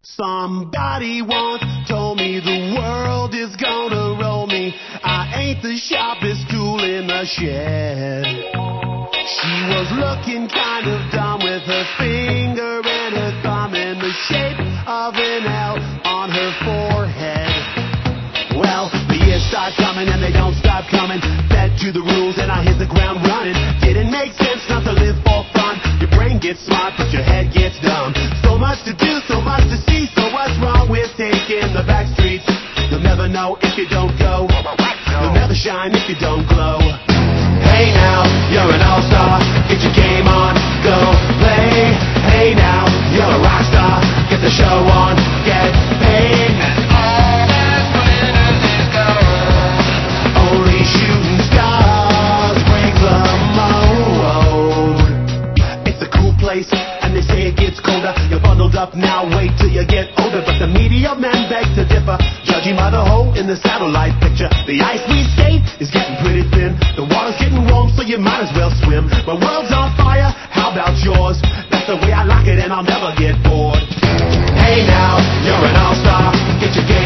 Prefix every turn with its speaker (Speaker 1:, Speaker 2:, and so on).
Speaker 1: Somebody once told me the world is gonna roll me. I ain't the sharpest tool in the shed. She was looking kind of dumb with her finger and her thumb in the shape of an L on her forehead. Well, the years start coming and they don't stop coming. Fed to the rules and I hit the ground running. Didn't make sense not to live for fun. Your brain gets smart but your head gets dumb. So much to do, so much to see. So what's wrong with taking the back streets? You'll never know if you don't go. You'll never shine if you don't glow. Hey now, you're an all-star. Get your game on, go play. Hey now, you're a rock star. Get the show on, get paid. And all that glitters is gold. Only shooting stars break the mold. It's a cool place, and they say it gets colder. You're bundled up now, wait till you get older. But the media men beg to differ, judging by the hole in the satellite picture. The ice we skate is getting pretty thin. The water's getting warm, so you might as well swim. My world's on fire, how about yours? That's the way I like it, and I'll never get bored. Hey now, you're an all-star. Get your game